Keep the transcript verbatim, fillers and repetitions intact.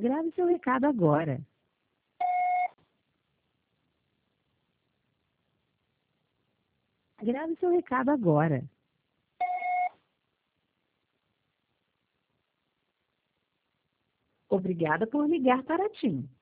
Grave seu recado agora. Grave seu recado agora. Obrigada por ligar para a TIM.